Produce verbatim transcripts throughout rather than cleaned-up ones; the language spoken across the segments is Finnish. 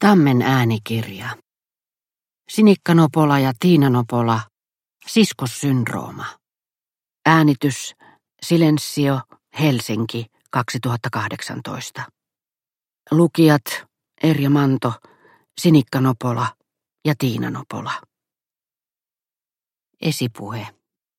Tammen äänikirja. Sinikka Nopola ja Tiina Nopola. Siskossyndrooma. Äänitys Silensio, Helsinki, kaksituhattakahdeksantoista. Lukijat Erja Manto, Sinikka Nopola ja Tiina Nopola. Esipuhe.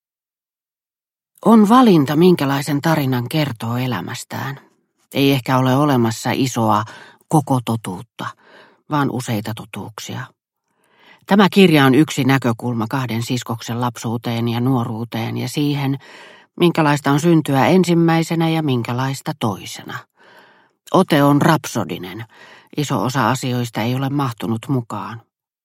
On valinta, minkälaisen tarinan kertoo elämästään. Ei ehkä ole olemassa isoa koko totuutta, vaan useita totuuksia. Tämä kirja on yksi näkökulma kahden siskoksen lapsuuteen ja nuoruuteen ja siihen, minkälaista on syntyä ensimmäisenä ja minkälaista toisena. Ote on rapsodinen. Iso osa asioista ei ole mahtunut mukaan.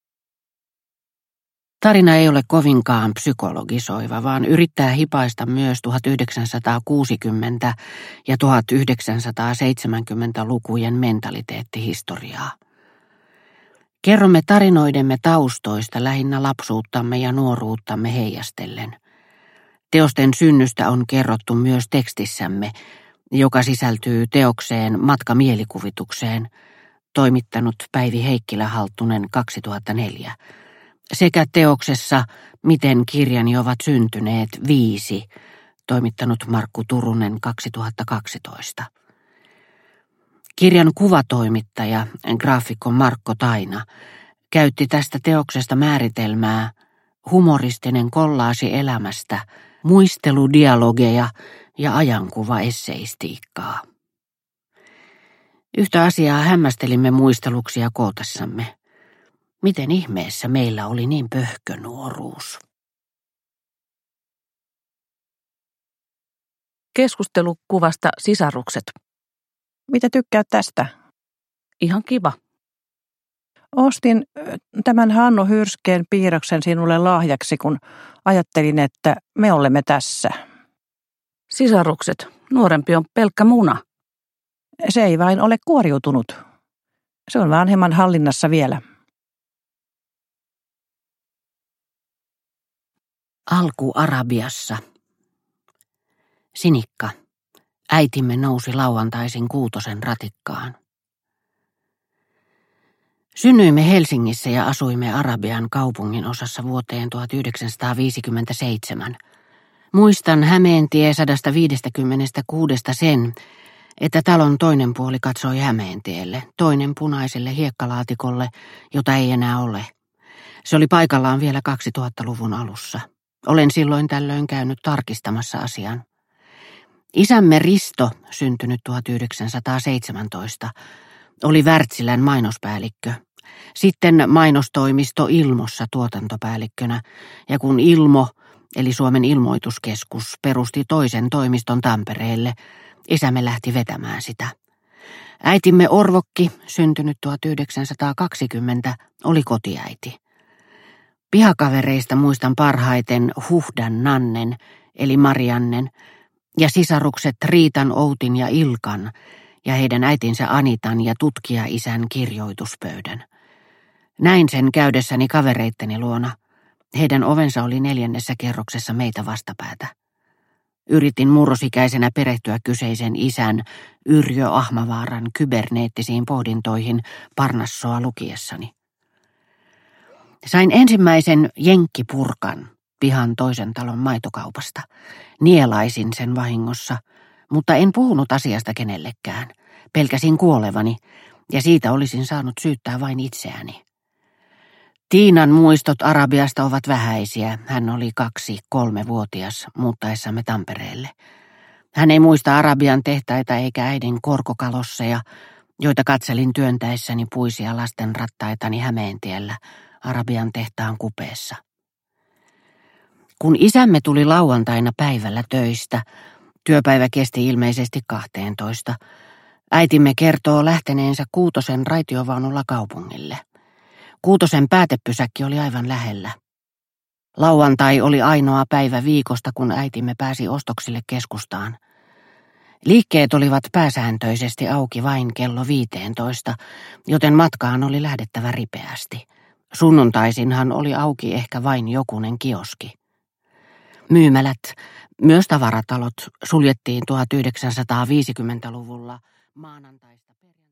Tarina ei ole kovinkaan psykologisoiva, vaan yrittää hipaista myös tuhatyhdeksänsataakuusikymmentä- ja tuhatyhdeksänsataaseitsemänkymmentälukujen mentaliteettihistoriaa. Kerromme tarinoidemme taustoista lähinnä lapsuuttamme ja nuoruuttamme heijastellen. Teosten synnystä on kerrottu myös tekstissämme, joka sisältyy teokseen Matka mielikuvitukseen, toimittanut Päivi Heikkilä-Halttunen kaksituhattaneljä, sekä teoksessa Miten kirjani ovat syntyneet viisi, toimittanut Markku Turunen kaksituhattakaksitoista. Kirjan kuvatoimittaja, graafikko Markko Taina, käytti tästä teoksesta määritelmää humoristinen kollaasi elämästä, muisteludialogeja ja ajankuvaesseistiikkaa. Yhtä asiaa hämmästelimme muisteluksia kootessamme. Miten ihmeessä meillä oli niin pöhkö nuoruus? Keskustelu kuvasta Sisarukset. Mitä tykkäät tästä? Ihan kiva. Ostin tämän Hannu Hyrskeen piirroksen sinulle lahjaksi, kun ajattelin, että me olemme tässä. Sisarukset. Nuorempi on pelkkä muna. Se ei vain ole kuoriutunut. Se on vanhemman hallinnassa vielä. Alku Arabiassa. Sinikka. Äitimme nousi lauantaisin kuutosen ratikkaan. Synnyimme Helsingissä ja asuimme Arabian kaupungin osassa vuoteen tuhatyhdeksänsataaviisikymmentäseitsemän. Muistan Hämeentie sata viisikymmentäkuusi sen, että talon toinen puoli katsoi Hämeentielle, toinen punaiselle hiekkalaatikolle, jota ei enää ole. Se oli paikallaan vielä kaksituhattaluvun alussa. Olen silloin tällöin käynyt tarkistamassa asian. Isämme Risto, syntynyt tuhatyhdeksänsataaseitsemäntoista, oli Wärtsilän mainospäällikkö. Sitten mainostoimisto Ilmossa tuotantopäällikkönä, ja kun Ilmo, eli Suomen ilmoituskeskus, perusti toisen toimiston Tampereelle, isämme lähti vetämään sitä. Äitimme Orvokki, syntynyt tuhatyhdeksänsataakaksikymmentä, oli kotiäiti. Pihakavereista muistan parhaiten Huhdan Nannen, eli Mariannen, ja sisarukset Riitan, Outin ja Ilkan, ja heidän äitinsä Anitan ja tutkija-isän kirjoituspöydän. Näin sen käydessäni kavereitteni luona. Heidän ovensa oli neljännessä kerroksessa meitä vastapäätä. Yritin murrosikäisenä perehtyä kyseisen isän Yrjö Ahmavaaran kyberneettisiin pohdintoihin Parnassoa lukiessani. Sain ensimmäisen jenkkipurkan pihan toisen talon maitokaupasta. Nielaisin sen vahingossa, mutta en puhunut asiasta kenellekään. Pelkäsin kuolevani, ja siitä olisin saanut syyttää vain itseäni. Tiinan muistot Arabiasta ovat vähäisiä. Hän oli kaksi, kolmevuotias muuttaessamme Tampereelle. Hän ei muista Arabian tehtaita eikä äidin korkokalosseja, joita katselin työntäessäni puisia lasten rattaitani Hämeentiellä Arabian tehtaan kupeessa. Kun isämme tuli lauantaina päivällä töistä, työpäivä kesti ilmeisesti kahteentoista, äitimme kertoo lähteneensä Kuutosen raitiovaunulla kaupungille. Kuutosen päätepysäkki oli aivan lähellä. Lauantai oli ainoa päivä viikosta, kun äitimme pääsi ostoksille keskustaan. Liikkeet olivat pääsääntöisesti auki vain kello viisitoista, joten matkaan oli lähdettävä ripeästi. Sunnuntaisinhan oli auki ehkä vain jokunen kioski. Myymälät, myös tavaratalot, suljettiin tuhatyhdeksänsataaviisikymmentäluvulla maanantaista perjantaina.